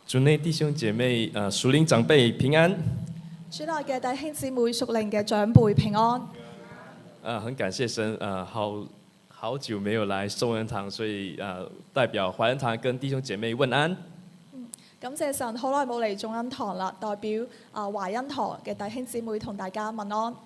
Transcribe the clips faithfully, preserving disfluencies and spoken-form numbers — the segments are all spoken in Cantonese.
主內弟兄姐妹、呃屬靈長輩平安。 主內嘅弟兄姊妹、屬靈嘅長輩平安。 呃，很感謝神，呃，好好久沒有來宋恩堂，所以呃代表華恩堂跟弟兄姐妹問安。 感謝神，好耐冇嚟眾恩堂啦，代表啊、呃、華恩堂嘅弟兄姊妹同大家問安。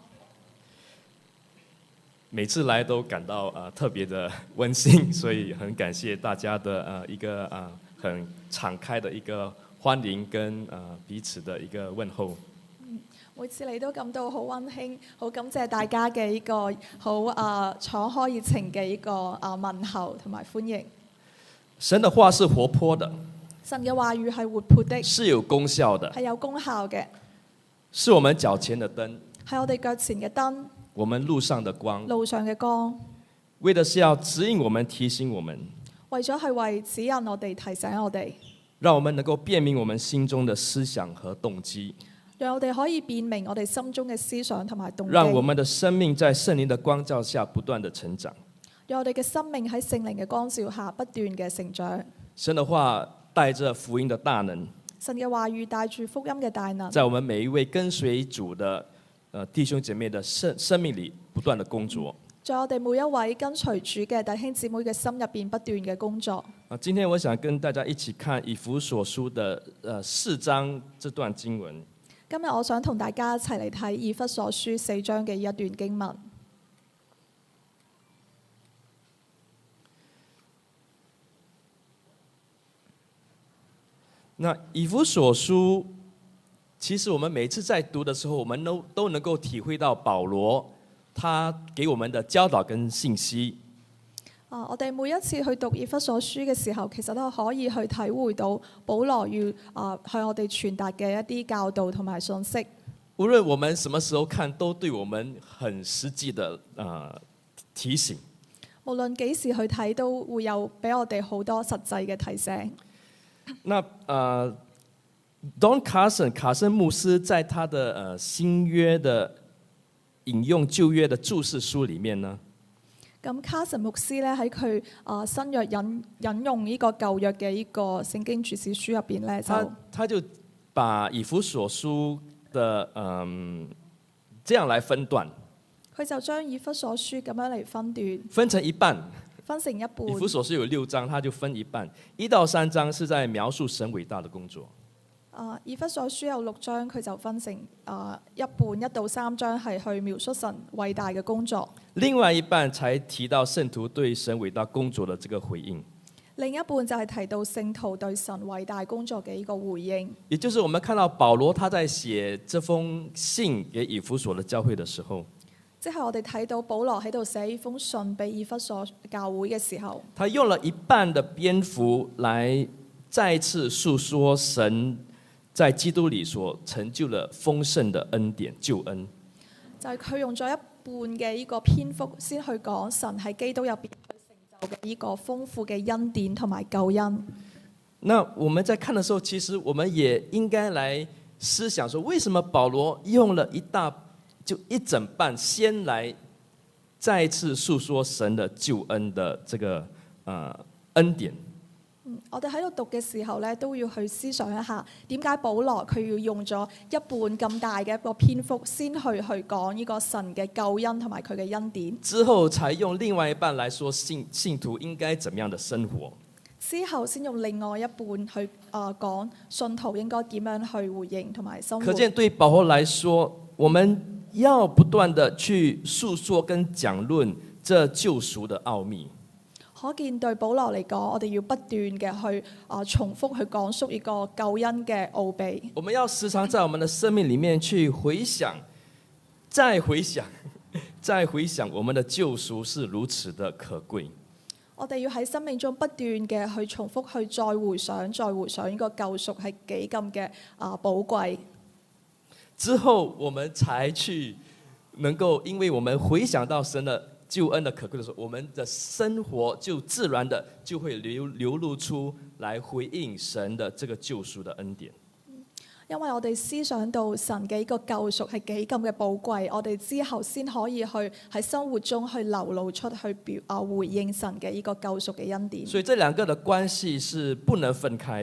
每次來都感到呃特別的溫馨，所以很感謝大家的呃一個呃很敞開的一個歡迎跟呃彼此的一個問候。 每次你都感到好溫馨，好感謝大家嘅呢個好啊敞開熱情嘅呢個啊問候同埋歡迎。 神的話是活潑的， 神嘅話語係活潑的， 是有功效的， 係有功效嘅， 是我們腳前的燈， 係我哋腳前嘅燈， 我們路上的光， 路上嘅光， 為的是要指引我們、提醒我們， 為咗係為指引我哋、提醒我哋， 讓我們能夠辨明我們心中的思想和動機， 讓我哋可以辨明我哋心中嘅思想同埋動機， 讓我們的生命在聖靈的光照下不斷的成長， 讓我哋嘅生命喺聖靈嘅光照下不斷嘅成長。 神的話帶着福音的大能， 神嘅話語帶住福音嘅大能， 在我們每一位跟隨主的呃弟兄姐妹的生生命裏不斷的工作。 在我哋每一位跟隨主嘅弟兄姊妹嘅心入邊不斷嘅工作。 啊，今天我想跟大家一起看以弗所書的呃四章這段經文。 今日我想同大家一齊嚟睇以弗所書四章嘅一段經文。 那以弗所書，其實我們每次在讀的時候，我們都都能夠體會到保羅他給我們的教導跟信息。 啊，我哋每一次去讀以弗所書嘅時候，其實都可以去體會到保羅要啊向我哋傳達嘅一啲教導同埋信息。 無論我們什麼時候看，都對我們很實際的啊、呃、提醒。 無論幾時去睇，都會有俾我哋好多實際嘅提醒。 那呃 Don Carson 卡森牧師在他的呃新約的引用舊約的注釋書裡面呢， 咁卡神牧師咧喺佢啊新約引引用呢個舊約嘅呢個聖經注釋書入邊咧，就他他就把以弗所書的嗯這樣來分段， 佢就將以弗所書咁樣嚟分段， 分成一半。 分成一半。 以弗所書有六章，他就分一半，一到三章是在描述神偉大的工作。 啊，以弗所書有六章，佢就分成啊一半，一到三章係去描述神偉大嘅工作。 另外一半才提到聖徒對神偉大工作的這個回應。 另一半就係提到聖徒對神偉大工作嘅呢個回應。 也就是我們看到保羅他在寫這封信給以弗所的教會的時候， 即係我哋睇到保羅喺度寫呢封信俾以弗所教會嘅時候， 他用了一半的篇幅來再次述說神在基督裏所成就了豐盛的恩典救恩。 就係佢用咗一半嘅呢個篇幅先去講神喺基督入邊去成就嘅呢個豐富嘅恩典同埋救恩。 那我們在看的時候，其實我們也應該來思想說，為什麼保羅用了一大就一整半，先來再次述說神的救恩的這個呃恩典。 嗯，我哋喺度讀嘅時候咧，都要去思想一下，點解保羅佢要用咗一半咁大嘅一個篇幅，先去去講呢個神嘅救恩同埋佢嘅恩典， 之後才用另外一半來說信信徒應該怎麼樣的生活。 之後先用另外一半去啊講信徒應該點樣去回應同埋生活。 可見對保羅來說，我們要不斷的去述說跟講論這救贖的奧秘。 可見對保羅嚟講，我哋要不斷嘅去啊重複去講述呢個救恩嘅奧秘。 我們要時常在我們的生命裡面去回想，再回想，再回想我們的救贖是如此的可貴。 我哋要喺生命中不斷嘅去重複去再回想，再回想呢個救贖係幾咁嘅啊寶貴。 之後我們才去能夠，因為我們回想到神的救恩的可貴的時候，我們的生活就自然的就會流流露出來回應神的這個救贖的恩典。 因為我哋思想到神嘅呢個救贖係幾咁嘅寶貴，我哋之後先可以去喺生活中去流露出去表啊回應神嘅呢個救贖嘅恩典。 所以這兩個的關係是不能分開的。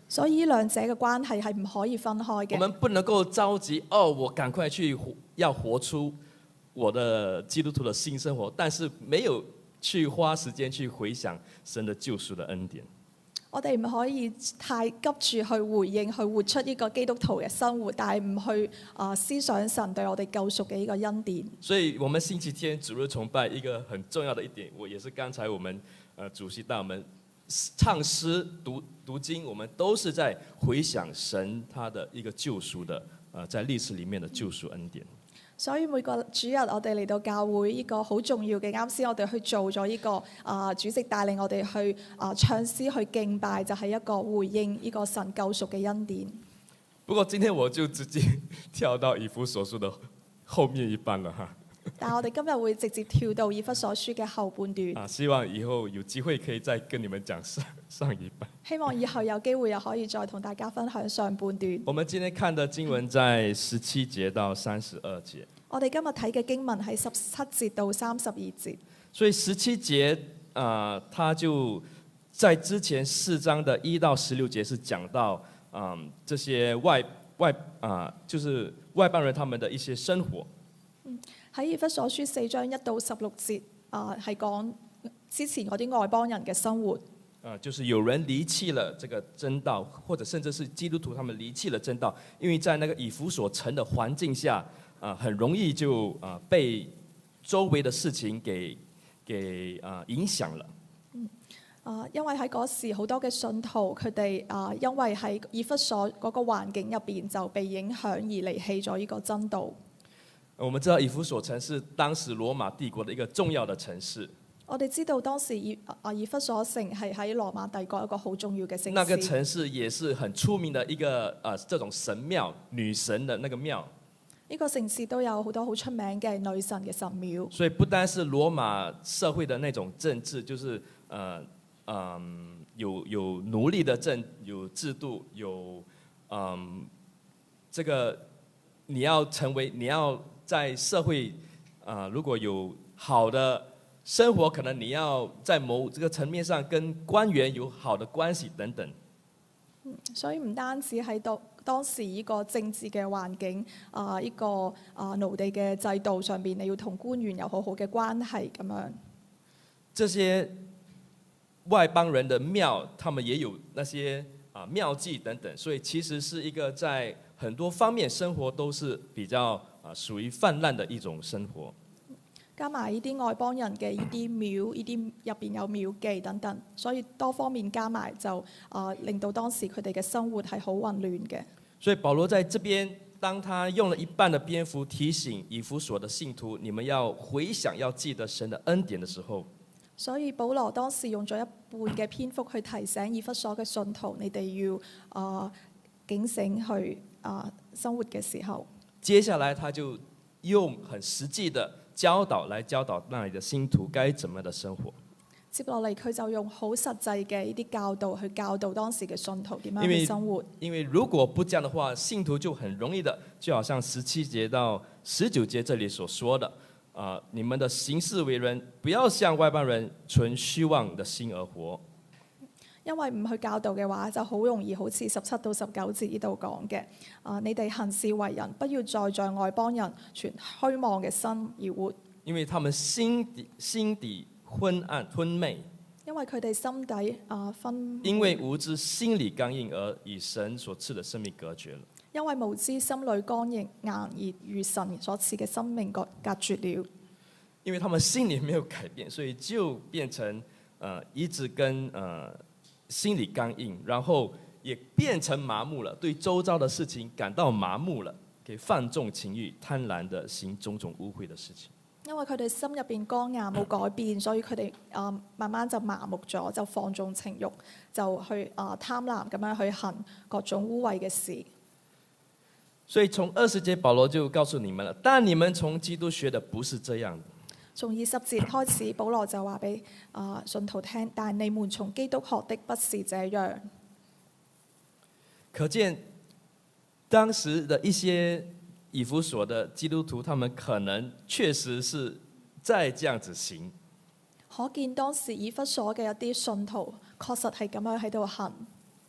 所以兩者嘅關係係唔可以分開我嘅。 們不能夠着急哦，我趕快去活要活出我的基督徒的新生活，但是沒有去花時間去回想神的救贖的恩典。 我哋唔可以太急住去回應，去活出呢個基督徒嘅生活，但係唔去啊、呃、思想神對我哋救贖嘅呢個恩典。 所以，我們星期天主日崇拜一個很重要的一點，我也是剛才我們呃主席帶我們唱詩、讀讀經，我們都是在回想神他的一個救贖的呃在歷史裡面的救贖恩典。 所以每個主日我哋嚟到教會呢個好重要嘅，啱先我哋去做咗呢、這個啊、呃、主席帶領我哋去啊、呃、唱詩去敬拜，就係、是、一個回應呢個神救贖嘅恩典。 不過今天我就直接跳到以弗所書的後面一半了哈。 但係我哋今日會直接跳到以弗所書嘅後半段。 啊，希望以後有機會可以再跟你們講上上一半。 希望以後有機會又可以再同大家分享上半段。 我們今天看的經文在十七節到三十二節。 我哋今日睇嘅經文係十七節到三十二節。 所以十七節啊、呃，他就在之前四章的一到十六節是講到嗯、呃、這些外外啊、呃，就是外邦人他們的一些生活。 喺以弗所書四章一到十六節啊，係、呃、講之前嗰啲外邦人嘅生活。 啊，就是有人離棄了這個真道，或者甚至是基督徒他們離棄了真道，因為在那個以弗所城的環境下，啊，很容易就啊被周圍的事情給給啊影響了。 嗯，啊，因為喺嗰時好多嘅信徒，佢哋啊，因為喺以弗所嗰個環境入邊就被影響而離棄咗呢個真道。 我們知道以弗所城是當時羅馬帝國的一個重要的城市。 我哋知道當時以啊以弗所城係喺羅馬帝國一個好重要嘅城市。 那個城市也是很出名的一個啊，這種神廟，女神的那個廟。 呢個城市都有好多好出名嘅女神嘅神廟。 所以不單是羅馬社會的那種政治，就是呃嗯有有奴隸的政，有制度，有嗯這個你要成為你要在社會啊、呃、如果有好的生活，可能你要在某這個層面上跟官員有好的關係等等。 所以唔單止喺當當時呢個政治嘅環境啊，呢、呃這個啊奴隸嘅制度上邊，你要同官員有好好嘅關係咁樣。 這些外邦人的廟，他們也有那些啊廟妓等等，所以其實是一個在很多方面生活都是比較啊屬於泛濫的一種生活。 加埋呢啲外邦人嘅呢啲廟，呢啲入邊有廟妓等等，所以多方面加埋就啊、呃、令到當時佢哋嘅生活係好混亂嘅。 所以保羅在這邊，當他用了一半的篇幅提醒以弗所的信徒，你們要回想，要記得神的恩典的時候， 所以保羅當時用咗一半嘅篇幅去提醒以弗所嘅信徒，你哋要啊、呃、警醒去啊、呃、生活嘅時候， 接下來他就用很實際的教導來教導那裡的信徒該怎麼的生活。 接落嚟佢就用好實際嘅呢啲教導去教導當時嘅信徒點樣去生活。 因為如果不這樣的話，信徒就很容易的，就好像十七節到十九節這裡所說的，啊、呃，你們的行事為人，不要像外邦人存虛妄的心而活。 因為唔去教導嘅話，就好容易好似十七到十九節呢度講嘅，啊，你哋行事為人，不要再像外邦人存虛妄嘅心而活。 因為他們心底心底昏暗昏昧， 因為佢哋心底啊昏， 因為無知心裡剛硬而與神所賜的生命隔絕了。因為無知心裡剛硬硬而與神所賜嘅生命隔隔絕了。 因為他們心裡沒有改變，所以就變成呃一直跟呃心裡剛硬，然後也變成麻木了，對周遭的事情感到麻木了，可以放縱情慾，貪婪的行種種污穢的事情。 因為佢哋心入邊剛硬冇改變，所以佢哋啊慢慢就麻木咗，就放縱情慾，就去啊貪婪咁樣去行各種污穢嘅事。 所以從二十節保羅就告訴你們了，但你們從基督學的不是這樣的。 從二十節開始，保羅就話俾啊信徒聽，但你們從基督學的不是這樣。 可見當時的一些以弗所的基督徒，他們可能確實是在這樣子行。 可見當時以弗所嘅一啲信徒確實係咁樣喺度行。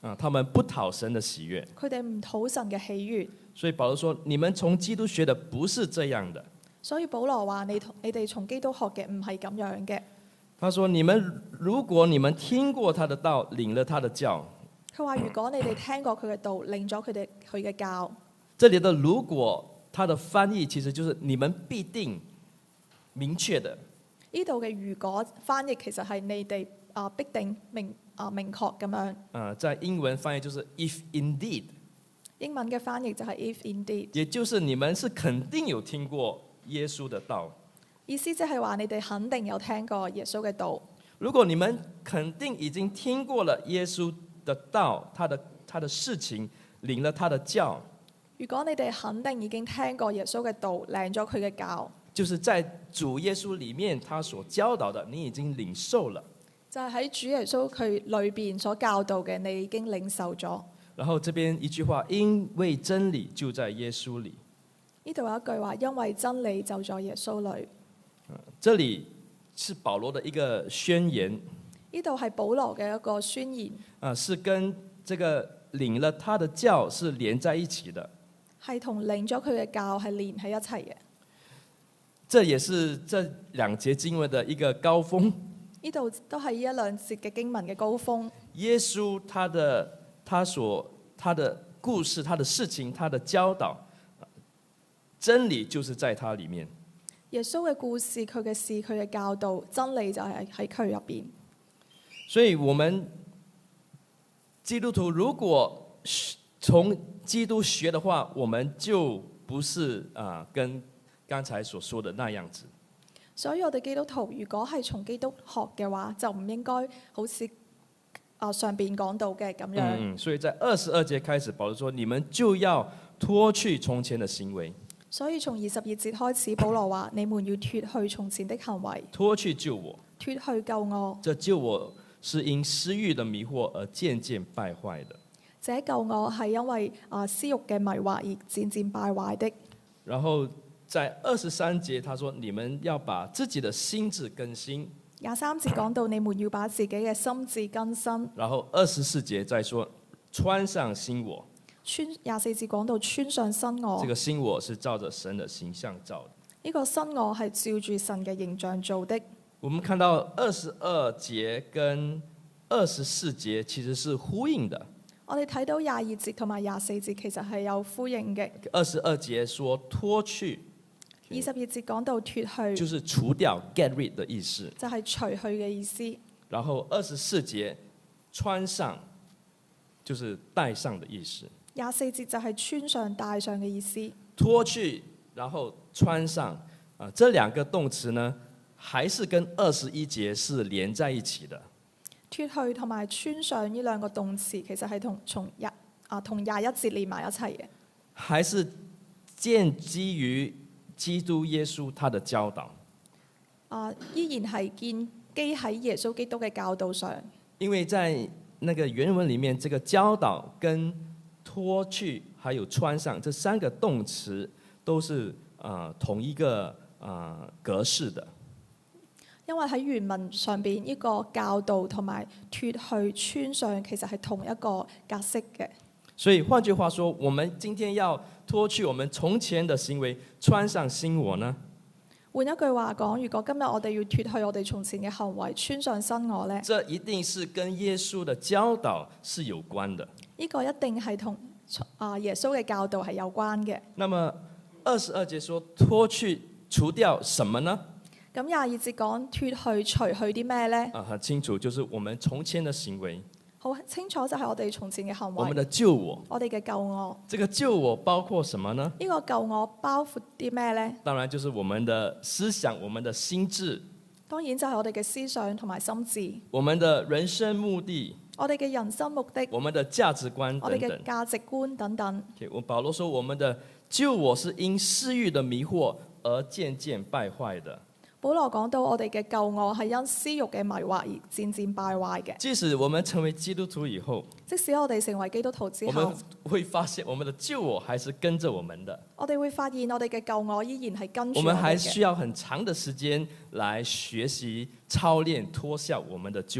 啊，他們不討神的喜悅。 佢哋唔討神嘅喜悅。 所以保羅說：你們從基督學的不是這樣的。 所以保羅話：你你哋從基督學嘅唔係咁樣嘅。 他說：你們如果你們聽過他的道，領了他的教。 佢話：如果你哋聽過佢嘅道，領咗佢哋佢嘅教。 這裡的如果，他的翻譯其實就是你們必定明確的。 呢度嘅如果翻譯其實係你哋啊必定明啊明確咁樣。 啊，在英文翻譯就是 if indeed。 英文嘅翻譯就係 if indeed， 也就是你們是肯定有聽過耶穌的道。 意思即係話你哋肯定有聽過耶穌嘅道。 如果你們肯定已經聽過了耶穌的道，他的他的事情，領了他的教。 如果你哋肯定已經聽過耶穌嘅道，領咗佢嘅教， 就是在主耶穌裡面，他所教導的，你已經領受了。 就係喺主耶穌佢裏邊所教導嘅，你已經領受咗。 然後這邊一句話，因為真理就在耶穌裡。 呢度有一句話，因為真理就在耶穌裡。 這裡是保羅的一個宣言。 呢度係保羅嘅一個宣言。 啊，是跟這個領了他的教是連在一起的。 係同領咗佢嘅教係連喺一齊嘅。 這也是這兩節經文的一個高峰。 呢度都係呢一兩節嘅經文嘅高峰。 耶穌他的他所他的故事、他的事情、他的教導，真理就是在他裡面。 耶穌嘅故事、佢嘅事、佢嘅教導，真理就係喺佢入邊。 所以，我們基督徒如果從基督學的話，我們就不是啊，跟剛才所說的那樣子。 所以我哋基督徒如果係從基督學嘅話，就唔應該好似啊上邊講到嘅咁樣。 嗯，所以在二十二節開始，保羅說：你們就要脫去從前的行為。 所以從二十二節開始，保羅話：你們要脫去從前的行為， 脫去舊我， 脫去舊我。 這舊我是因私欲的迷惑而漸漸敗壞的。 這舊我係因為啊私欲嘅迷惑而漸漸敗壞的。 然後在二十三節，他說：你們要把自己的心智更新。 廿三節講到你們要把自己嘅心智更新。 然後二十四節再說穿上新我。 穿廿四節講到穿上新我。 這個新我是照着神的形象造的。 呢個新我係照住神嘅形象做的。 我們看到二十二節跟二十四節其實是呼應的。 我哋睇到廿二節同埋廿四節其實係有呼應嘅。 二十二節說脫去， 二十二節講到脫去， 就是除掉 get rid 的意思， 就係除去嘅意思。 然後二十四節穿上，就是戴上的意思。 廿四節就係穿上戴上嘅意思。 脫去，然後穿上，啊，這兩個動詞呢，還是跟二十一節是連在一起的。 脫去同埋穿上呢兩個動詞，其實係同從廿啊同廿一節連埋一齊嘅。 還是建基於基督耶穌他的教導。 啊，依然係建基喺耶穌基督嘅教導上。 因為在那個原文裡面，這個教導跟脫去還有穿上這三個動詞都是啊、呃、同一個啊、呃、格式的。 因為喺原文上邊呢個教導同埋脫去穿上其實係同一個格式嘅。 所以換句話說，我們今天要脫去我們從前的行為，穿上新我呢？ 換一句話講，如果今日我哋要脫去我哋從前嘅行為，穿上新我呢？ 這一定是跟耶穌的教導是有關的。 呢個一定係同啊耶穌嘅教導係有關嘅。 那麼二十二節說脫去除掉什麼呢？ 咁廿二節講脫去除去啲咩呢？ 啊，很清楚，就是我們從前的行為。 好清楚就係我哋從前嘅行為。 我們的舊我。 我哋嘅舊我。 這個舊我包括什麼呢？ 呢個舊我包括啲咩呢？ 當然就是我們的思想、我們的心智。 當然就係我哋嘅思想同埋心智。 我們的人生目的。 我哋嘅人生目的。 我們的價值觀等等。 我哋嘅價值觀等等。 我保羅說，我們的舊我是因私欲的迷惑而漸漸敗壞的。 保羅講到我哋嘅舊我係因私欲嘅迷惑而漸漸敗壞嘅。 即使我們成為基督徒以後， 即使我哋成為基督徒之後， 我們會發現我們的舊我還是跟着我們的。 我哋會發現我哋嘅舊我依然係跟住我哋嘅。 我們還需要很長的時間來學習操練脫下我們的舊我。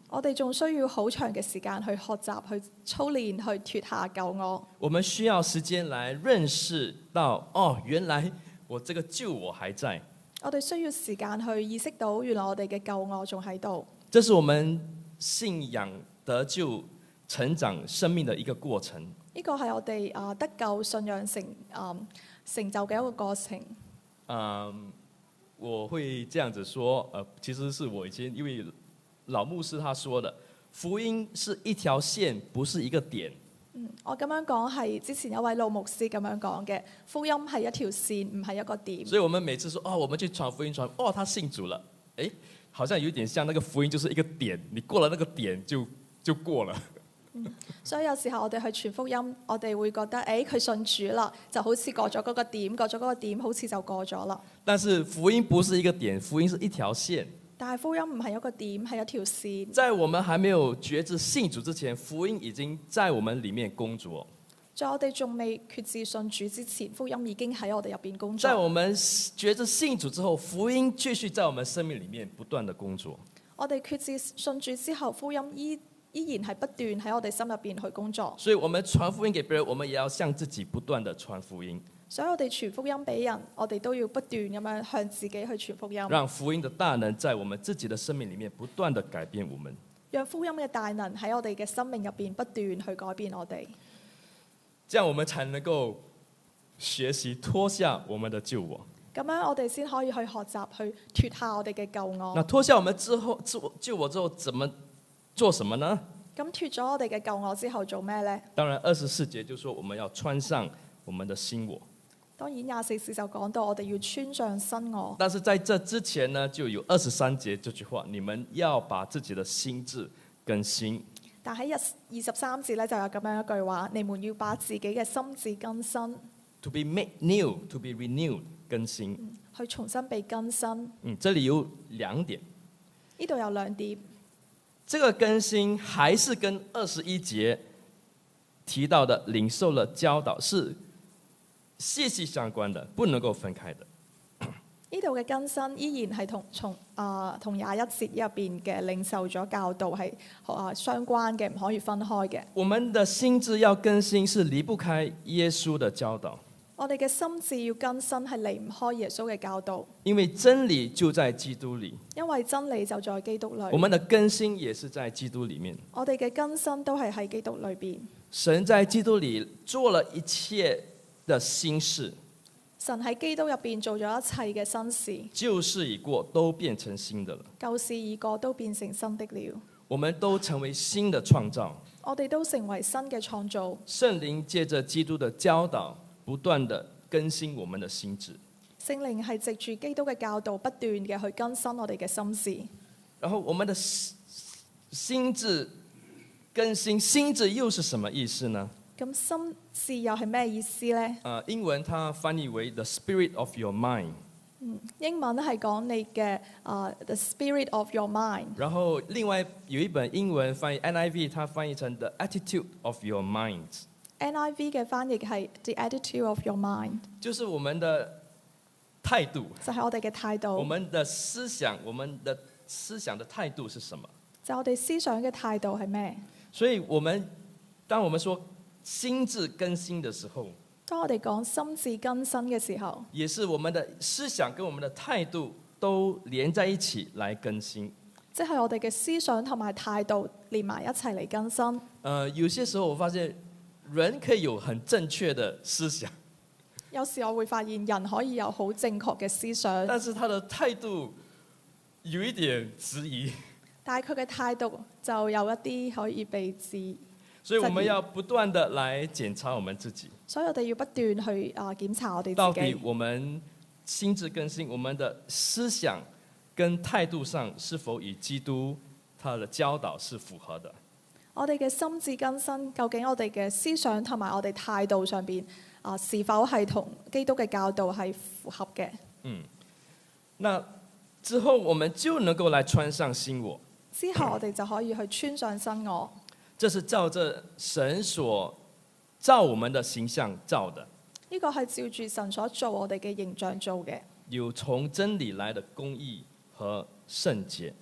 我哋仲需要好長嘅時間去學習、去操練、去脱下舊我。 我們需要時間來認識到，哦，原來我這個舊我還在。 我哋需要時間去意識到，原來我哋嘅舊我仲喺度。 這是我們信仰得救、成長生命的一個過程。 呢個係我哋啊得救信仰成啊、嗯、成就嘅一個過程。 嗯，我會這樣子說，呃，其實是我以前因為老牧師他說的，福音是一條線，不是一個點。 嗯，我咁樣講係之前一位老牧師咁樣講嘅，福音係一條線，唔係一個點。 所以我們每次說，哦，我們去傳福音傳，哦，他信主了，誒，好像有點像那個福音就是一個點，你過了那個點就就過了。 嗯，所以有時候我哋去傳福音，我哋會覺得，誒，佢信主啦，就好似過咗嗰個點，過咗嗰個點，好似就過咗啦。 但是福音不是一個點，福音是一條線。 但係福音唔係一個點，係一條線。 在我們還沒有決志信主之前，福音已經在我們裡面工作。 在我哋仲未決志信主之前，福音已經喺我哋入邊工作。 在我們決志信主之後，福音繼續在我們生命裡面不斷的工作。 我哋決志信主之後，福音依依然係不斷喺我哋心入邊去工作。 所以，我們傳福音給別人，我們也要向自己不斷的傳福音。 所以我哋傳福音俾人，我哋都要不斷咁樣向自己去傳福音。 讓福音的大能在我們自己的生命裡面不斷的改變我們。 讓福音嘅大能喺我哋嘅生命入邊不斷去改變我哋。 這樣我們才能夠學習脫下我們的舊我。 咁樣我哋先可以去學習去脫下我哋嘅舊我。 那脫下我們之後，舊我之後，怎麼做什麼呢？ 咁脫咗我哋嘅舊我之後做咩呢？ 當然，二十四節就說我們要穿上我們的新我。 當然廿四節就講到我哋要穿上新我。 但是在這之前呢，就有二十三節這句話：你們要把自己的心智更新。 但喺二十三節咧就有咁樣一句話：你們要把自己嘅心智更新。 To be made new, to be renewed，更新。 嗯，去重新被更新。 嗯，這裡有兩點。 呢度有兩點。 這個更新還是跟二十一節提到的領受了教導是息息相關的，不能夠分開的。 呢度嘅更新依然係同從啊同廿一節入邊嘅領受咗教導係啊相關嘅，唔可以分開嘅。 我們的心智要更新，是離不開耶穌的教導。 我哋嘅心智要更新，係離唔開耶穌嘅教導。 因為真理就在基督裡。 因為真理就在基督裏。 我們的更新也是在基督裡面。 我哋嘅更新都係喺基督裏邊。 神在基督裡做了一切的新事。 神喺基督入邊做咗一切嘅新事。 舊事已過，都變成新的了。 舊事已過，都變成新的了。 我們都成為新的創造。 我哋都成為新嘅創造。 聖靈借着基督的教導，不斷的更新我們的心智。 聖靈係藉住基督嘅教導，不斷嘅去更新我哋嘅心思。 然後我們的心智更新，心智又是什麼意思呢？ 咁心智又係咩意思呢？ 呃，英文它翻譯為 the spirit of your mind。 嗯，英文係講你嘅啊、uh, the spirit of your mind。 然後另外有一本英文翻譯 N I V， 它翻譯成 the attitude of your mind。 N I V 嘅翻譯係 the attitude of your mind， 就是我們的態度， 就係我哋嘅態度。 我們的思想，我們的思想的態度是什麼？ 就係我哋思想嘅態度係咩？ 所以，我們當我們說心智更新的時候， 當我哋講心智更新嘅時候， 也是我們的思想跟我們的態度都連在一起來更新。 即係我哋嘅思想同埋態度連埋一齊嚟更新。 呃，有些時候我發現人可以有很正確的思想， 有時我會發現人可以有好正確嘅思想， 但是他的態度有一點質疑。 但係佢嘅態度就有一啲可以被質。 所以我們要不斷的來檢查我們自己。 所以我哋要不斷去啊檢查我哋自己。 到底我們心智更新，我們的思想跟態度上是否與基督他的教導是符合的？ 我哋嘅心智更新，究竟我哋嘅思想同埋我哋態度上邊啊，是否係同基督嘅教導係符合嘅？ 嗯，那之後我們就能夠來穿上新我。 之後我哋就可以去穿上新我。 這是照着神所造我們的形象造的。 呢個係照住神所做我哋嘅形象做嘅。 有從真理來的公義和聖潔。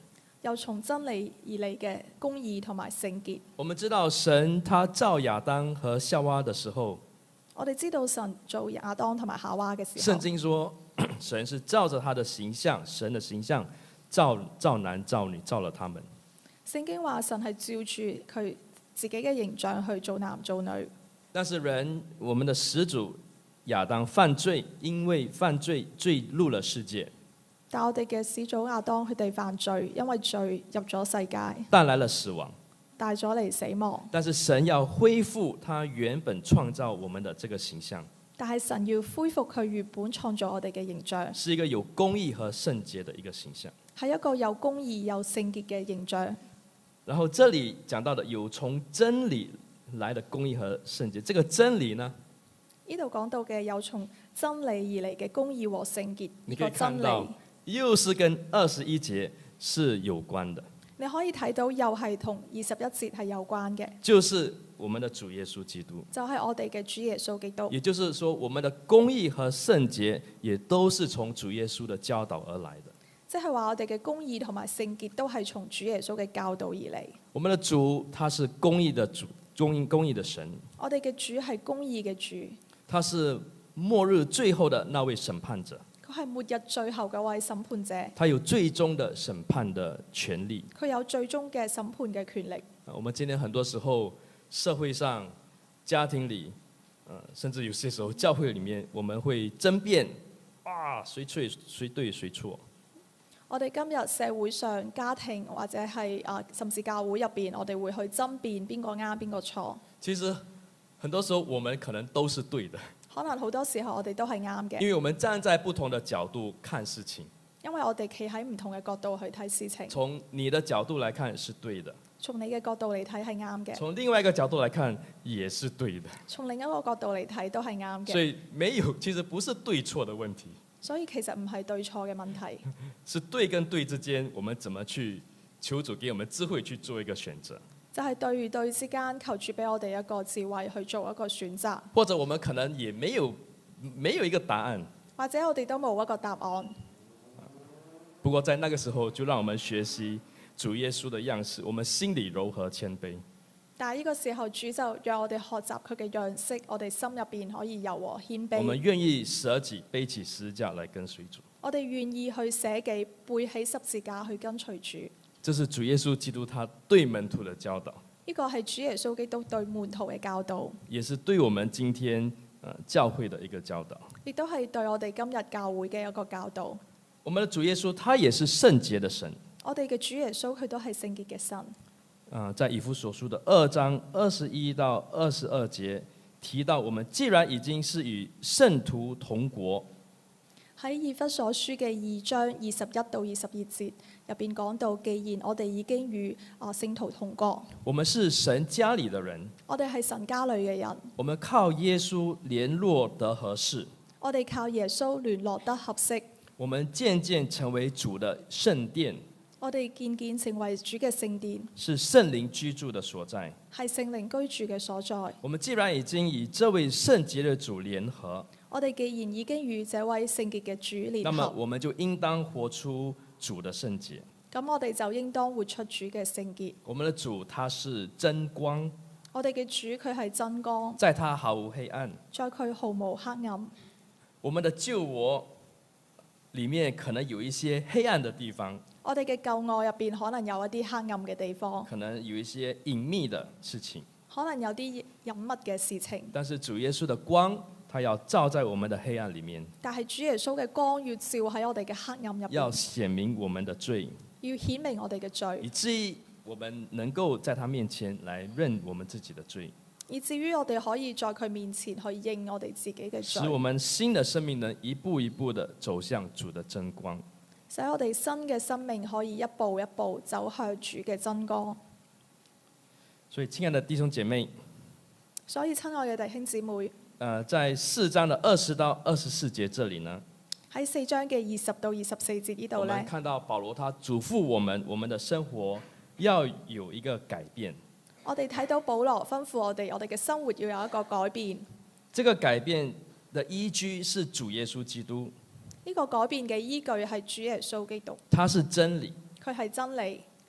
又從真理而嚟嘅公義同埋聖潔。 我們知道神他造亞當和夏娃的時候， 我哋知道神做亞當同埋夏娃嘅時候， 聖經說神是照着他的形象，神的形象造造男造女，造了他們。 聖經話神係照住佢自己嘅形象去做男做女。 但是人，我們的始祖亞當犯罪，因為犯罪罪入了世界， 但我哋嘅始祖亞當佢哋犯罪，因為罪入咗世界， 帶來了死亡。 帶咗嚟死亡。 但是神要恢復他原本創造我們的這個形象， 但係神要恢復佢原本創造我哋嘅形象， 是一個有公義和聖潔的一個形象。 係一個有公義有聖潔嘅形象。 然後這裡講到的有從真理來的公義和聖潔，這個真理呢？ 呢度講到嘅有從真理而嚟嘅公義和聖潔， 你可以個真看到理， 又是跟二十一節是有關的， 你可以睇到又係同二十一節係有關嘅， 就是我們的主耶穌基督。 就係我哋嘅主耶穌基督。 也就是說，我們的公義和聖潔也都是從主耶穌的教導而來的。 即係話我哋嘅公義同埋聖潔都係從主耶穌嘅教導而嚟。 我們的主他是公義的主，公義公義的神。 我哋嘅主係公義嘅主， 他是末日最後的那位審判者， 佢係末日最後嘅位審判者， 他有最終的審判的權利。 佢有最終嘅審判嘅權力。 我們今天很多時候社會上、家庭裡，甚至有些時候教會裡面，我們會爭辯，啊，誰對誰對誰錯。 我哋今日社會上、家庭或者係啊，甚至教會入邊，我哋會去爭辯邊個啱邊個錯。 其實很多時候我們可能都是對的， 可能好多時候我哋都係啱嘅， 因為我們站在不同的角度看事情。 因為我哋企喺唔同嘅角度去睇事情。 從你的角度來看是對的， 從你嘅角度嚟睇係啱嘅， 從另外一個角度來看也是對的。 從另一個角度嚟睇都係啱嘅。 所以沒有，其實不是對錯的問題。 所以其實唔係對錯嘅問題， 是對跟對之間，我們怎麼去求主給我們智慧去做一個選擇？ 就係對與對之間，求主俾我哋一個智慧去做一個選擇。 或者我們可能也沒有沒有一個答案， 或者我哋都冇一個答案。 不過在那個時候，就讓我們學習主耶穌的樣式，我們心裡柔和謙卑。 但係呢個時候，主就讓我哋學習佢嘅樣式，我哋心入邊可以柔和謙卑。 我們願意捨己背起十字架來跟隨主。 我哋願意去捨己背起十字架去跟隨主。 這是主耶穌基督他對門徒的教導。 呢個係主耶穌基督對門徒嘅教導， 也是對我們今天呃教會的一個教導。 亦都係對我哋今日教會嘅一個教導。 我們的主耶穌他也是聖潔的神。 我哋嘅主耶穌佢都係聖潔嘅神。 啊，在以弗所書的二章二十一到二十二節提到，我們既然已經是與聖徒同國， 喺以弗所書嘅二章二十一到二十二節入邊講到，既然我哋已經與啊聖徒同國， 我們是神家裏的人， 我哋係神家裏嘅人， 我們靠耶穌聯絡得合適， 我哋靠耶穌聯絡得合適， 我們漸漸成為主的聖殿， 我哋漸漸成為主嘅聖殿， 是聖靈居住的所在， 係聖靈居住嘅所在。 我們既然已經與這位聖潔的主聯合， 我哋既然已經與這位聖潔嘅主聯那麼合， 我們就應當活出主的聖潔。 咁我哋就應當活出主嘅聖潔。 我們的主他是真光， 我哋嘅主佢係真光， 在他毫無黑暗。 在佢毫無黑暗。 我們的舊我裡面可能有一些黑暗的地方， 我哋嘅舊我入邊可能有一啲黑暗嘅地方， 可能有一些隱秘的事情， 可能有啲隱密嘅事情。 但是主耶穌的光，他要照在我們的黑暗裡面， 但係主耶穌嘅光要照喺我哋嘅黑暗入要邊， 顯明我們的罪， 要顯明我哋嘅以罪， 至於我們能夠在他面前來認我們自己的罪， 以至於我哋可以在佢面前去認我哋自己嘅使我罪， 們新的生命能一步一步的走向主的真光。 使我哋新嘅生命可以一步一步走向主嘅真光。 所以，親愛的弟兄姐妹， 所以親愛嘅弟兄姊妹， 呃，在四章的二十到二十四節這裡呢， 喺四章嘅二十到二十四節呢我度呢們，看到保羅他囑咐我們，我們的生活要有一個改變。 我哋睇到保羅吩咐我哋，我哋嘅生活要有一個改變。 這個改變的依據是主耶穌基督， 呢個改變嘅依據係主耶穌基督， 他是真理， 佢係真理，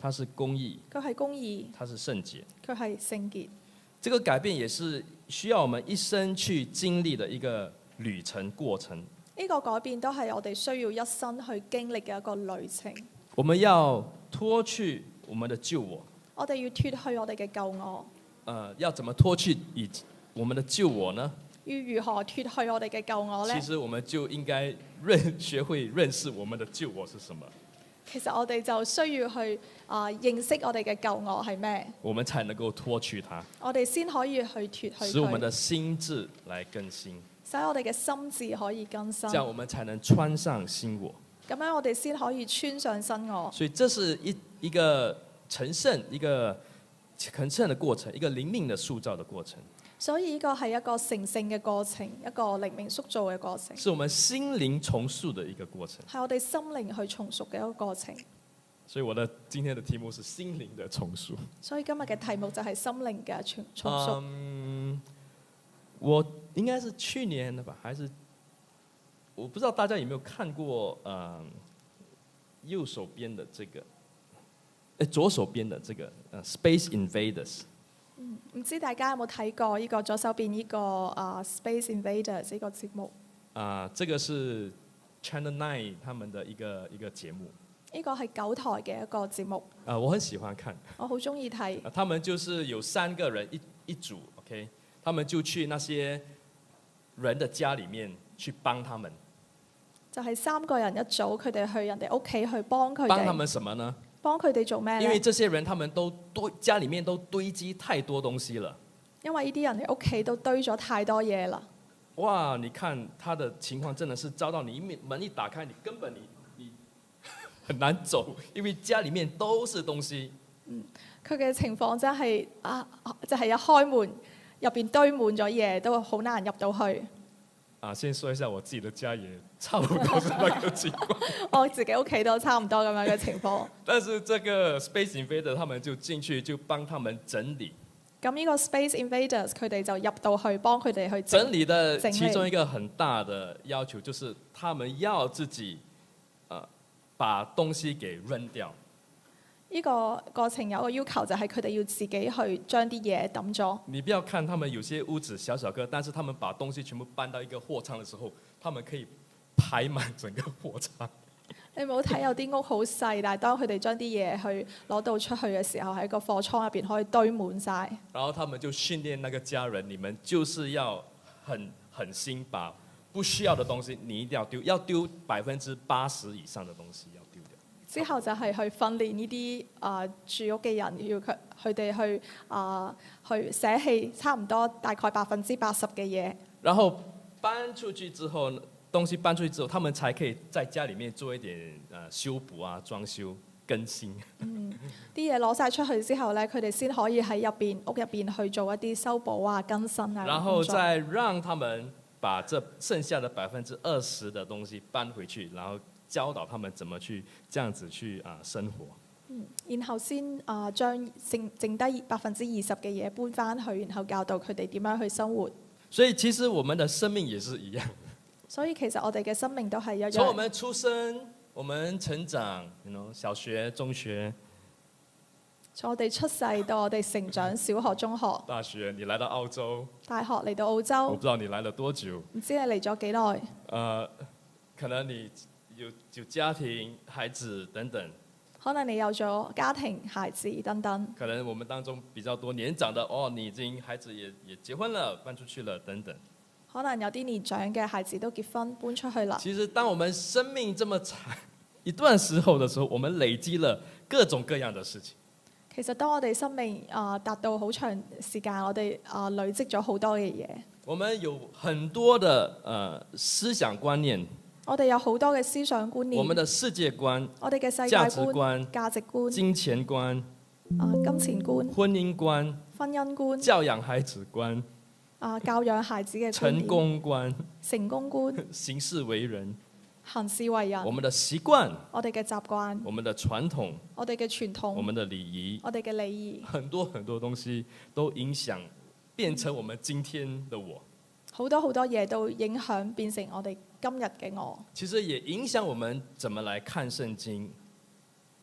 它是公義， 佢係公義， 它是聖潔。 佢係聖潔。 這個改變也是需要我們一生去經歷的一個旅程過程。 呢個改變都係我哋需要一生去經歷嘅一個旅程。 我們要脫去我們的舊我。 我哋要脫去我哋嘅舊我。 呃，要怎麼脫去以我們的舊我呢？ 要如何脫去我哋嘅舊我呢？ 其實我們就應該認學會認識我們的舊我是什麼。 其實我哋就需要去啊、呃、認識我哋嘅舊我係咩， 我們才能夠脫去它， 我哋先可以去脫去佢， 使我們的心智來更新， 使我哋嘅心智可以更新， 這樣我們才能穿上新我。 咁樣我哋先可以穿上新我。 所以這是一一個成聖、一個成聖的過程，一個靈命的塑造的過程。 所以呢個係一個成聖嘅過程，一個靈命塑造嘅過程， 是我們心靈重塑的一個過程， 係我哋心靈去重塑嘅一個過程。 所以我的今天的題目是心靈的重塑。 所以今日嘅題目就係心靈嘅重重塑。 嗯，我應該是去年的吧，還是我不知道大家有沒有看過，嗯，右手邊的這個，誒，左手邊的這個，呃，Space Invaders。 嗯，唔知大家有冇睇過呢個左手邊呢個啊 Space Invaders 呢個節目？ 啊，這個是 Channel Nine 他們的一個一個節目。 呢個係九台嘅一個節目。 啊，我很喜歡看。 我好中意睇。 啊，他們就是有三個人一一組 ，OK，他們就去那些人的家裡面去幫他們。 就係三個人一組，佢哋去人哋屋企去幫佢哋。 幫他們什麼呢？ 幫佢哋做咩？ 因為這些人他們都堆家裡面都堆積太多東西了。 因為呢啲人嘅屋企都堆咗太多嘢啦。 哇！你看他的情況真的是糟到你一門一打開，你根本你你很難走，因為家裡面都是東西。 嗯，佢嘅情況真係啊，就係、是、一開門入邊堆滿咗嘢，都好難入到去。 啊，先說一下我自己的家也差不多是那個情況。 我自己屋企都差唔多咁樣嘅情況。 但是這個 Space Invader 他們就進去就幫他們整理。 咁呢個 Space Invaders 佢哋就入到去幫佢哋去整， 整理的整理其中一個很大的要求就是，他們要自己，呃，把東西給扔掉。 呢個過程有個要求就係佢哋要自己去將啲嘢抌咗。 你不要看他們有些屋子小小個，但是他們把東西全部搬到一個貨倉的時候，他們可以排滿整個貨倉。 你冇睇有啲屋好細，但係當佢哋將啲嘢去攞到出去嘅時候，喺個貨倉入邊可以堆滿晒。 然後他們就訓練那個家人，你們就是要很狠心，把不需要的東西你一定要丟，要丟百分之八十以上的東西要丟掉。 之後就係去訓練呢啲啊住屋嘅人，要佢佢哋去啊、呃、去捨棄差唔多大概百分之八十嘅嘢。 然後搬出去之後，東西搬出去之後，他們才可以在家裡面做一點呃修補啊、裝修、更新。 嗯，啲嘢攞晒出去之後咧，佢哋先可以喺入邊屋入邊去做一啲修補啊、更新啊。 然後再讓他們把這剩下的百分之二十的東西搬回去，然後教導他們怎麼去這樣子去啊生活。 嗯，然後先啊將剩剩低百分之二十嘅嘢搬翻去，然後教導佢哋點樣去生活。 所以其實我們的生命也是一樣。 所以其實我哋嘅生命都係一樣。 從我們出生，我們成長，you know, 小學、中學， 從我哋出世到我哋成長，小學、中學、 大學，你來到澳洲， 大學嚟到澳洲， 我不知道你來了多久。 唔知你嚟咗幾耐？ 呃，可能你有有家庭、孩子等等。 可能你有咗家庭、孩子等等。 可能我們當中比較多年長的，哦，你已經孩子也也結婚了，搬出去了等等。 可能有啲年長嘅孩子都結婚搬出去啦。 其實當我們生命這麼長一段時候的時候，我們累積了各種各樣的事情。 其實當我哋生命啊、呃、達到好長時間，我哋啊、呃、累積咗好多嘅嘢。 我們有很多的呃思想觀念。 我哋有好多嘅思想觀念。 我們的世界觀。 我哋嘅世界觀。價值觀。價值觀。 金錢觀。 啊，金錢觀。 婚姻觀。 婚姻觀。 教養孩子觀。 啊，教養孩子嘅成功觀。 成功觀。 行事為人。 行事為人。 我們的習慣。 我哋嘅習慣。 我們的傳統。 我哋嘅傳統。 我們的禮儀。 我哋嘅禮儀。 很多很多東西都影響，變成我們今天的我。 好多好多嘢都影響，變成我哋今日嘅我。 其實也影響我們怎麼來看聖經。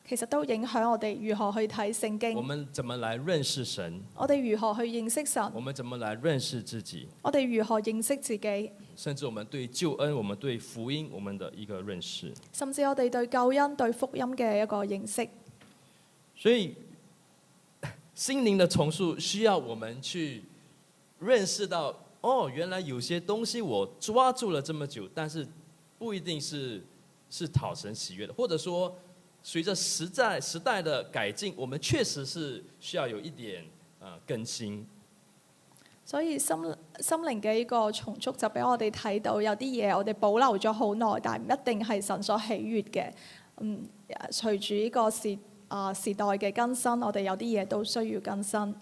其實都影響我哋如何去睇聖我經， 們怎麼來認識神？ 我哋如何去認識神， 我們怎麼來認識自己？ 我哋如何認識自己， 甚至我們對救恩、我們對福音、我們的一個認識。 甚至我哋對救恩、對福音嘅一個認識。 所以心靈的重塑需要我們去認識到，哦，原來有些東西我抓住了這麼久，但是不一定是是討神喜悅的，或者說隨着時代時代的改進，我們確實是需要有一點啊、呃、更新。 所以心心靈嘅呢個重塑就俾我哋睇到，有啲嘢我哋保留咗好耐，但係唔一定係神所喜悅嘅。嗯，隨住呢個時啊、呃、時代嘅更新，我哋有啲嘢都需要更新。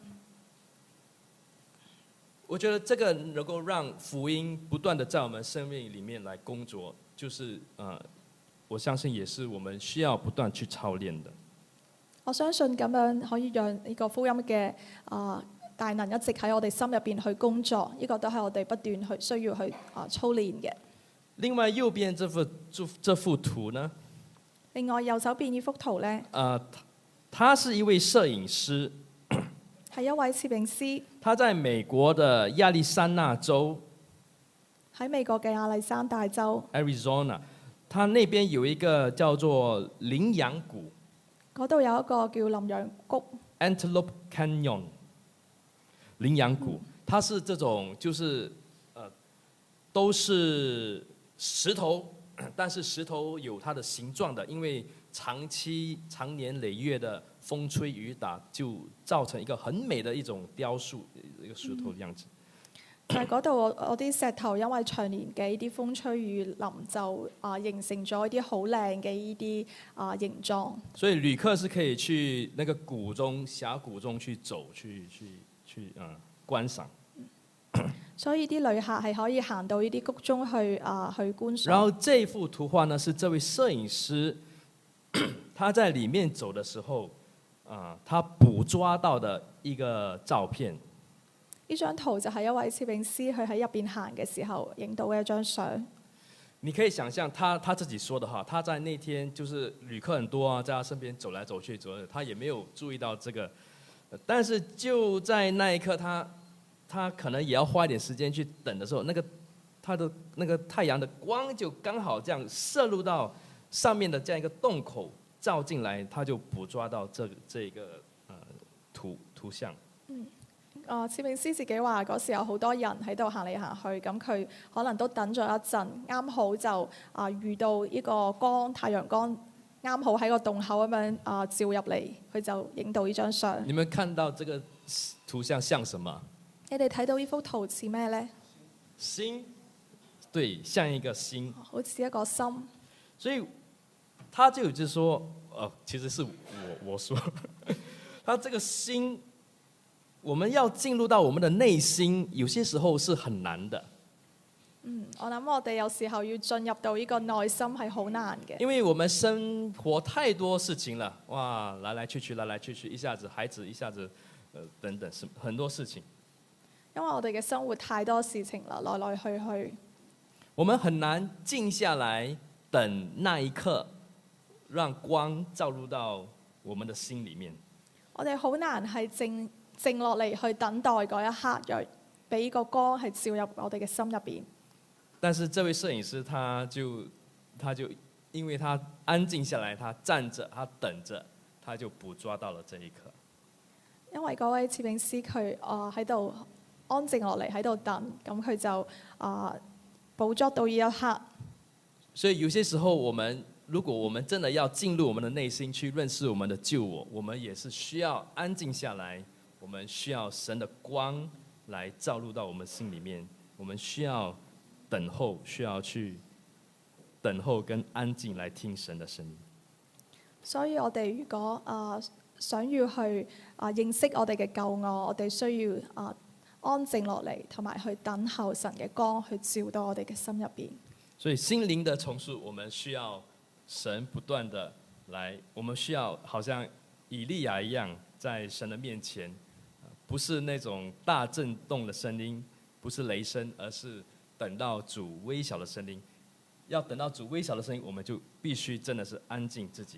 我覺得這個能夠讓福音不斷地在我們生命裡面來工作，就是呃，我相信也是我們需要不斷去操練的。 我相信咁樣可以讓呢個福音嘅啊、呃、大能一直喺我哋心入邊去工作，呢、這個都係我哋不斷去需要去啊、呃、操練嘅。 另外右邊這幅這這幅圖呢？ 另外右手邊呢幅圖呢， 呃，他是一位攝影師。 係一位攝影師， 他在美國的亞利桑那州， 喺美國嘅亞利桑大州 Arizona， 他那邊有一個叫做羚羊谷， 嗰度有一個叫羚羊谷 Antelope Canyon， 羚羊谷，它是這種就是呃都是石頭，但是石頭有它的形狀的，因為長期長年累月的風吹雨打，就造成一個很美的一種雕塑，一個石頭的樣子。 就係嗰度我我啲石頭，因為長年嘅呢啲風吹雨淋，就啊形成咗一啲好靚嘅呢啲啊形狀。 所以旅客是可以去那個谷中峽谷中去走，去去去嗯觀賞。 所以啲旅客係可以行到呢啲谷中去啊去觀賞。 然後這幅圖畫呢，是這位攝影師他在裡面走的時候，啊，他捕捉到的一個照片。 呢張圖就係一位攝影師佢喺入邊行嘅時候影到嘅一張相。 你可以想象他他自己說的哈，他在那天就是旅客很多啊，在他身邊走來走去走來，他也沒有注意到這個，但是就在那一刻他，他他可能也要花一點時間去等的時候，那個他的那個太陽的光就剛好這樣射入到上面的這樣一個洞口照進來，他就捕捉到這這個呃圖圖像。 嗯，啊攝影師自己話嗰時有好多人喺度行嚟行去，咁佢可能都等咗一陣，啱好就啊遇到呢個光太陽光啱好喺個洞口咁樣啊照入嚟，佢就影到呢張相。 你們看到這個圖像像什麼？ 你哋睇到呢幅圖似咩呢？ 心，對，像一個心， 好似一個心。 所以他就就是說，呃，其實是我我說，他這個心，我們要進入到我們的內心，有些時候是很難的。 嗯，我諗我哋有時候要進入到呢個內心係好難嘅， 因為我們生活太多事情了，哇，來來去去，來來去去，一下子孩子，一下子，呃，等等，是很多事情。 因為我哋嘅生活太多事情啦，來來去去， 我們很難靜下來等那一刻，讓光照入到我們的心裡面。 我哋好難係靜靜落嚟去等待嗰一刻，讓俾個光係照入我哋嘅心入邊。 但是這位攝影師他就他就因為他安靜下來，他站着，他等着，他就捕捉到了這一刻。 因為嗰位攝影師佢啊喺度安靜落嚟喺度等，咁佢就啊、呃、捕捉到呢一刻。 所以有些時候，我們如果我們真的要進入我們的內心去認識我們的救我，我們也是需要安靜下來，我們需要神的光來照入到我們心裡面，我們需要等候，需要去等候跟安靜來聽神的聲音。 所以我哋如果啊、呃、想要去啊、呃、認識我哋嘅救我，我哋需要啊、呃、安靜落嚟，同埋去等候神嘅光去照到我哋嘅心入邊。 所以心靈的重塑，我們需要神不斷的來，我們需要好像以利亞一樣，在神的面前，不是那種大震動的聲音，不是雷聲，而是等到主微小的聲音。要等到主微小的聲音，我們就必須真的是安靜自己，在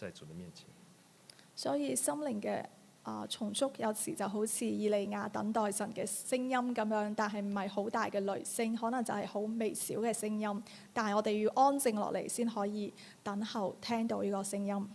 在主的面前。 所以心靈嘅啊重築有時就好似以利亞等待神嘅聲音咁樣，但係唔係好大嘅雷聲，可能就係好微小嘅聲音。但係我哋要安靜落嚟先可以等候聽到呢個聲音。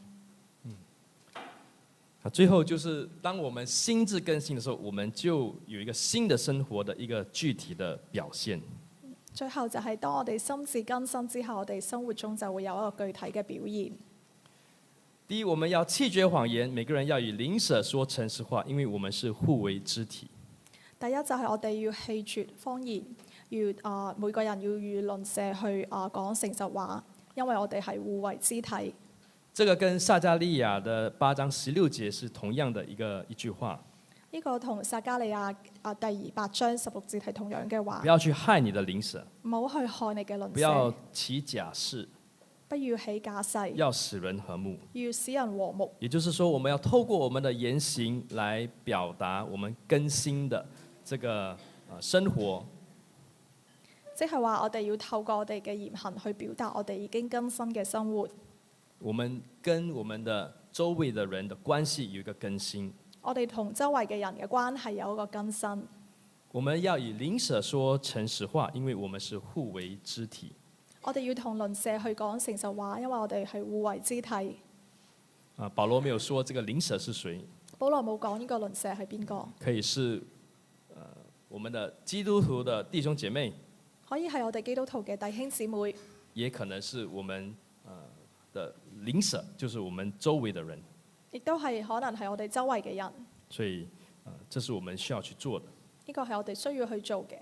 最後就是當我們心智更新的時候，我們就有一個新的生活的一個具體的表現。 最後就係當我哋心智更新之後，我哋生活中就會有一個具體嘅表現。 第一，我們要棄絕謊言，每個人要與鄰舍說誠實話，因為我們是互為肢體。 第一就係我哋要棄絕謊言，要啊、呃、每個人要與鄰舍去啊、呃、講誠實話，因為我哋係互為肢體。 這個跟撒迦利亞的八章十六節是同樣的一個一句話。 呢個同撒迦利亞啊第八章十六節係同樣嘅話。 不要去害你的鄰舍。 唔好去害你嘅鄰舍。 不要起假誓。 不要起假誓。 要使人和睦。 要使人和睦。 也就是說，我們要透過我們的言行來表達我們更新的這個生活。 即係話我哋要透過我哋嘅言行去表達我哋已經更新嘅生活。 我們跟我們的周圍的人的關係有一個更新。 我哋同周圍嘅人嘅關係有一個更新。 我們要與鄰舍說誠實話，因為我們是互為肢體。 我哋要同鄰舍去講誠實話，因為我哋係互為肢體。 啊，保羅沒有說這個鄰舍是誰。 保羅冇講呢個鄰舍係邊個。 可以是，呃，我們的基督徒的弟兄姐妹。 可以係我哋基督徒嘅弟兄姊妹。 也可能是我們，呃，的鄰舍，就是我們周圍的人。 亦都係可能係我哋周圍嘅人。 所以，呃，這是我們需要去做的。 呢個係我哋需要去做嘅。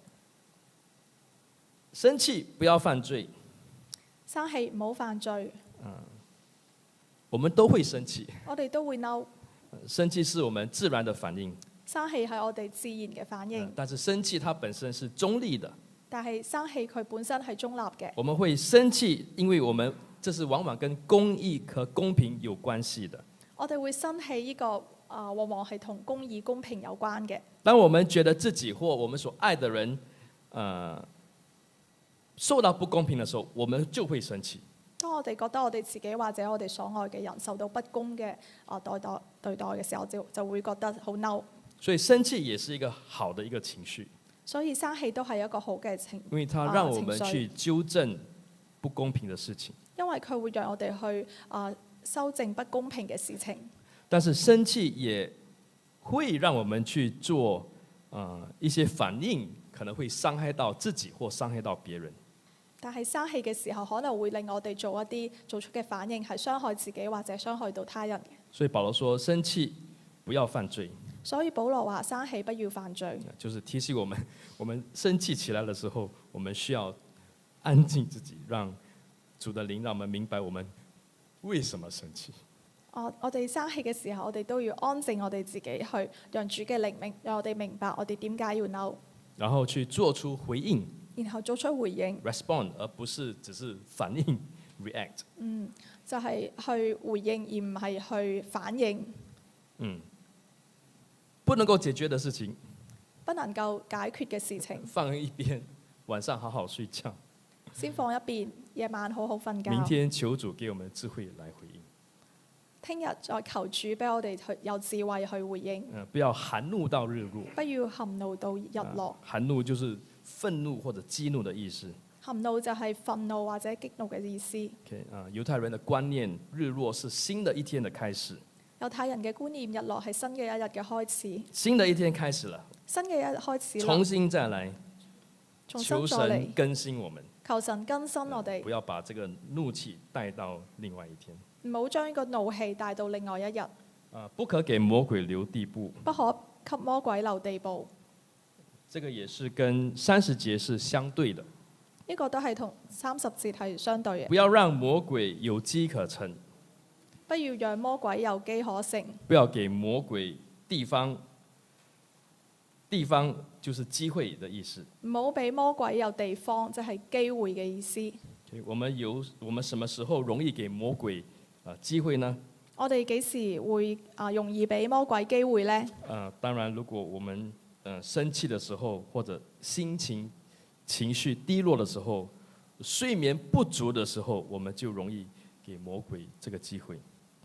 生氣不要犯罪。 生氣唔好犯罪。 嗯，我們都會生氣。 我哋都會嬲。 生氣是我們自然的反應。 生氣係我哋自然嘅反應。 但是生氣它本身是中立的。 但係生氣佢本身係中立嘅。 我們會生氣，因為我們這是往往跟公義和公平有關係的。 我哋會生氣呢個啊、呃，往往係同公義公平有關嘅。 當我們覺得自己或我們所愛的人，呃，受到不公平的時候，我們就會生氣。 當我哋覺得我哋自己或者我哋所愛嘅人受到不公嘅啊待待對待嘅時候，就就會覺得好嬲。 所以生氣也是一個好的一個情緒。 所以生氣都係一個好嘅情， 因為它讓我們去糾正不公平的事情。 因為佢會讓我哋去啊修正不公平嘅事情。 但是生氣也會讓我們去做啊、呃、一些反應，可能會傷害到自己或傷害到別人。 但係生氣嘅時候，可能會令我哋做一啲做出嘅反應，係傷害自己或者傷害到他人嘅。 所以保羅說：生氣不要犯罪。 所以保羅話：生氣不要犯罪。 就是提醒我們，我們生氣起來的時候，我們需要安靜自己，讓主的靈讓我們明白我們為什麼生氣。 我我哋生氣嘅時候，我哋都要安靜我哋自己，去讓主嘅靈明，讓我哋明白我哋點解要嬲， 然後去做出回應。 然後做出回應 respond， 而不是只是反應 react。 嗯，就係、是、去回應而唔係去反應。 嗯，不能夠解決的事情， 不能夠解決嘅事情， 放一邊，晚上好好睡覺。 先放一邊，夜晚好好瞓覺。 明天求主給我們智慧來回應。 聽日再求主俾我哋去有智慧去回應。 嗯，不要含怒到日落。 不要含怒到日落。 啊、含怒就是憤怒或者激怒的意思。 含怒就係憤怒或者激怒嘅意思。 OK， 啊，猶太人的觀念，日落是新的一天的開始。 猶太人嘅觀念，日落係新嘅一日嘅開始。 新的一天開始了。 新嘅一日開始。 重新再來。 重新再嚟。 求神更新我們。 求神更新我哋。 不要把這個怒氣帶到另外一天。 唔好將呢個怒氣帶到另外一日。 啊，不可給魔鬼留地步。 不可給魔鬼留地步。 這個也是跟三十節是相對的。 呢個都係同三十節係相對嘅。 不要讓魔鬼有機可乘。 不要讓魔鬼有機可乘。 不要給魔鬼地方。地方就是機會的意思。 唔好俾魔鬼有地方，即係機會嘅意思。 我們有，我們什麼時候容易給魔鬼啊機會呢？ 我哋幾時會啊容易俾魔鬼機會呢？ 啊，當然，如果我們呃生氣的時候，或者心情情緒低落的時候，睡眠不足的時候，我們就容易給魔鬼這個機會。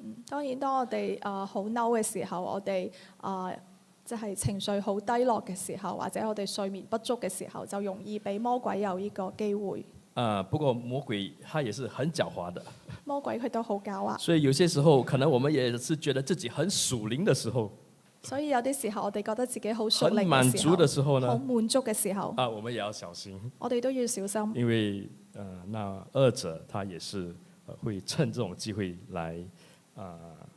嗯，當然當我哋啊好嬲嘅時候，我哋啊即係情緒好低落嘅時候，或者我哋睡眠不足嘅時候，就容易俾魔鬼有呢個機會。 啊、不過魔鬼他也是很狡猾的， 魔鬼佢都好狡猾， 所以有些時候可能我們也是覺得自己很屬靈的時候， 所以有啲時候我哋覺得自己好屬靈很滿嘅時候， 足的時候好呢， 滿足嘅時候， 啊，我們也要小心， 我哋都要小心， 因為呃，那惡者他也是、呃、會趁這種機會來啊、呃、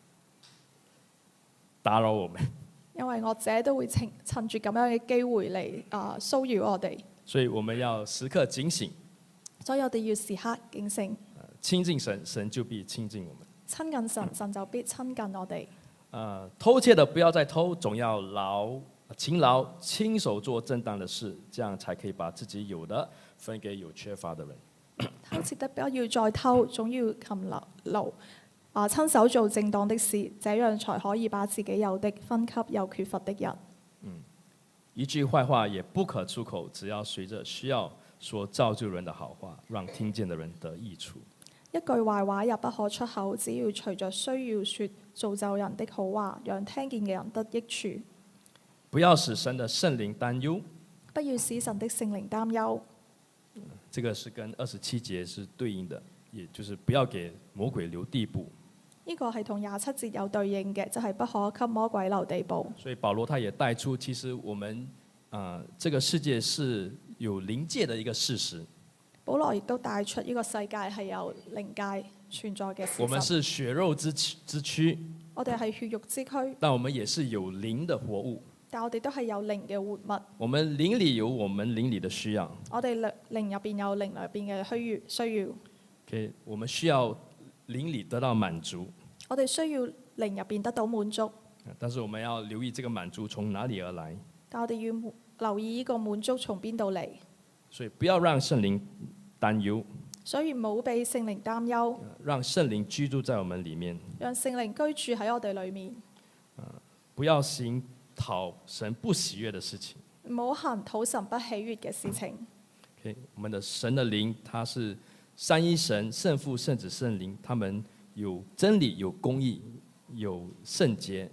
打擾我們， 因為惡者都會趁趁住咁樣嘅機會嚟啊騷擾我哋， 所以我們要時刻警醒。 所以我哋要時刻警醒， 親近神，神就必親近我們。 親近神，神就必親近我哋。 呃，偷竊的不要再偷，總要勞勤勞，親手做正當的事，這樣才可以把自己有的分給有缺乏的人。 偷竊的不要再偷，總要勤勞勞啊，親手做正當的事，這樣才可以把自己有的分給有缺乏的人。 嗯，一句壞話也不可出口，只要隨着需要說造就人的好話，讓聽見的人得益處。 一句壞話也不可出口，只要隨着需要說造就人的好話，讓聽見嘅人得益處。 不要使神的聖靈擔憂。 不要使神的聖靈擔憂。 這個是跟二十七節是對應的，也就是不要給魔鬼留地步。 呢個係同廿七節有對應嘅，就係、是、不可給魔鬼留地步。 所以保羅他也帶出，其實我們啊、呃，這個世界是有靈界的一個事實。 保羅亦都帶出呢個世界係有靈界存在嘅事實。 我們是血肉之之軀， 我哋係血肉之軀， 但我們也是有靈的活物。 但我哋都係有靈嘅活物。 我們靈裡有我們靈裡的需要。 我哋靈靈入邊有靈入邊嘅需要需要。 Okay，我們需要靈裡得到滿足。 我哋需要靈入邊得到滿足。 但是我們要留意這個滿足從哪裡而來。 但我哋要留意呢個滿足從邊度嚟。 所以不要讓聖靈擔憂。 所以冇俾聖靈擔憂。 讓聖靈居住在我們裡面。 讓聖靈居住喺我哋裡面。 不要行討神不喜悅的事情。 唔好行討神不喜悅嘅事情。 Okay，我們的神的靈，他是三一神，聖父、聖子、聖靈，他們有真理、有公義、有聖潔。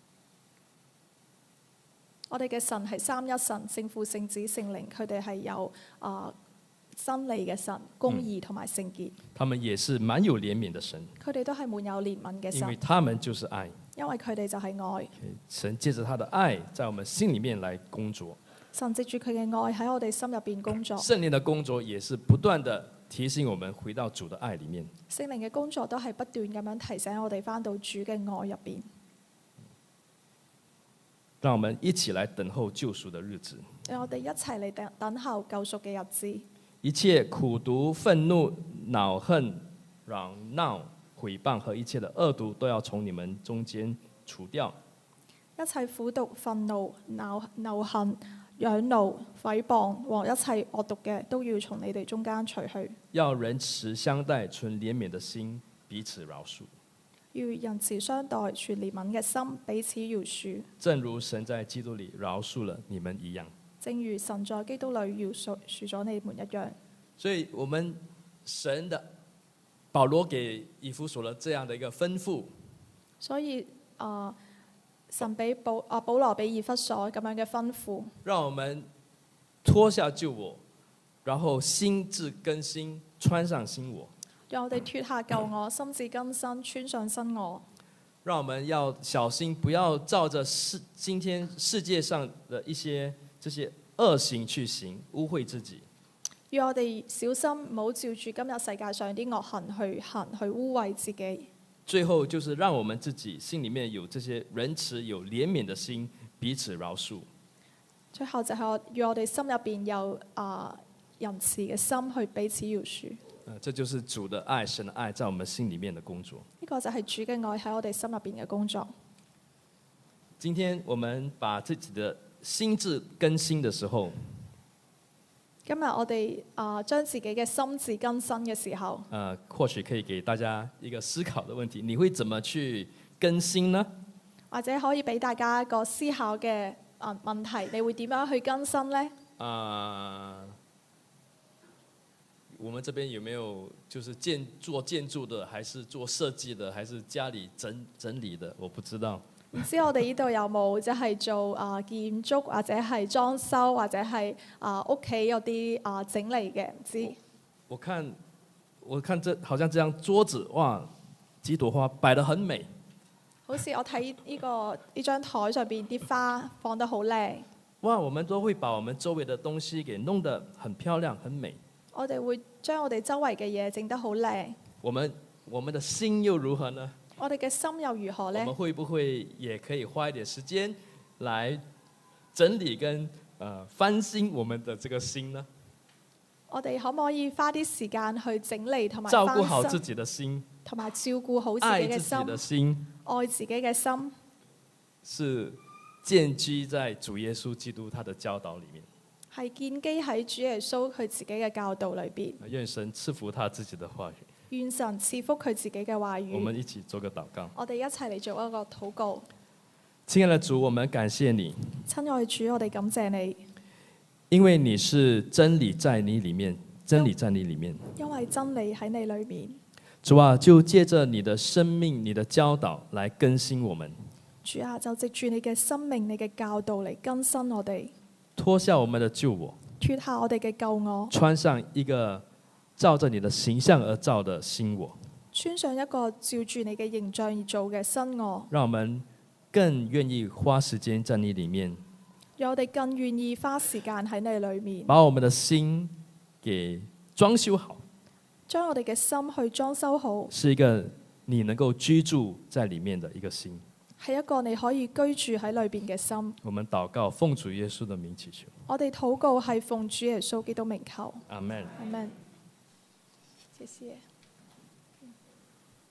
我哋嘅神係三一神，聖父、聖子、聖靈，佢哋係有啊、呃、真理嘅神、公義同埋聖潔。 他們也是滿有憐憫的神。 佢哋都係滿有憐憫嘅神。 因為他們就是愛。 因為佢哋就係愛。 Okay，神借着他的愛，在我們心裡面來工作。 神藉住佢嘅愛喺我哋心入邊工作。 聖靈的工作也是不斷地提醒我們回到主的愛裡面。 聖靈嘅工作都係不斷咁樣提醒我哋返到主嘅愛入邊。 讓我們一起來等候救贖的日子。 讓我哋一齊嚟等等候救贖嘅日子。 一切苦毒、憤怒、惱恨、嚷鬧、毀謗和一切的惡毒，都要從你們中間除掉。 一切苦毒、憤怒、惱惱恨、嚷怒、毀謗和一切惡毒嘅，都要從你哋中間除去。 要仁慈相待，存憐憫的心，彼此饒恕。 要仁慈相待，存憐憫嘅心，彼此饒恕。 正如神在基督裡饒恕了你們一樣。 正如神在基督裡饒恕恕咗你們一樣。 所以，我們神的保羅給以弗所的這樣的一個吩咐。 所以啊、呃，神俾保啊保羅俾以弗所咁樣嘅吩咐， 讓我們脫下舊我，然後心智更新，穿上新我。 讓我哋脫下舊我，心智更新，穿上新我。 讓我們要小心，不要照着世今天世界上的一些這些惡行去行，污穢自己。 要我哋小心，唔好照住今日世界上啲惡行去行，去污穢自己。 最後就是讓我們自己心裡面有這些仁慈、有憐憫的心，彼此饒恕。 最後就係我要我哋心入邊有啊仁慈嘅心，去彼此饒恕。 呃，這就是主的愛，神的愛在我們心裡面的工作。 呢個就係主嘅愛喺我哋心入邊嘅工作。 今天我們把自己的心智更新的時候， 今日我哋啊將自己嘅心智更新嘅時候， 呃，或許可以給大家一個思考的問題：你會怎麼去更新呢？ 或者可以俾大家一個思考嘅啊問題，你會點樣去更新呢？ 啊、呃。 我們這邊有沒有就是建做建築的，還是做設計的，還是家裡整整理的？我不知道。 唔知我哋呢度有冇即係做啊建築或者係裝修或者係啊屋企有啲啊整理嘅？唔知。 我看我看這好像這張桌子，哇，幾朵花擺得很美。 好似我睇呢個呢張台上邊啲花放得好靚。 哇，我們都會把我們周圍的東西給弄得很漂亮、很美。 我哋會將我哋周圍嘅嘢整得好靚。 我們我們的心又如何呢？ 我哋嘅心又如何呢？ 我們會不會也可以花一點時間來整理跟呃翻新我們的這個心呢？ 我哋可唔可以花啲時間去整理同埋照顧好自己的心， 同埋照顧好自己嘅愛自己的心， 愛自己嘅心， 是建基在主耶穌基督他的教導裡面， 係建基喺主耶穌佢自己嘅教導裏邊。 願神賜福他自己的話語。 願神賜福佢自己嘅話語。 我們一起做個禱告。 我哋一齊嚟做一個禱告。 親愛的主，我們感謝你。 親愛的主，我哋感謝你， 因為你是真理在你裡面，真理在你裡面。 因為真理喺你裏面。 主啊，就借着你的生命、你的教導來更新我們。 主啊，就藉住你嘅生命、你嘅教導嚟更新我哋， 脫下我們的舊我， 脫下我哋嘅舊我， 穿上一個照着你的形象而造的新我， 穿上一個照住你嘅形象而做嘅新我， 讓我們更願意花時間在你裡面， 讓我哋更願意花時間喺你裏面， 把我們的心給裝修好， 將我哋嘅心去裝修好， 是一個你能夠居住在裡面的一個心， 係一個你可以居住喺裏邊嘅心。 我們禱告，奉主耶穌的名祈求。 我哋禱告係奉主耶穌基督名求。 阿門。 阿門。謝謝。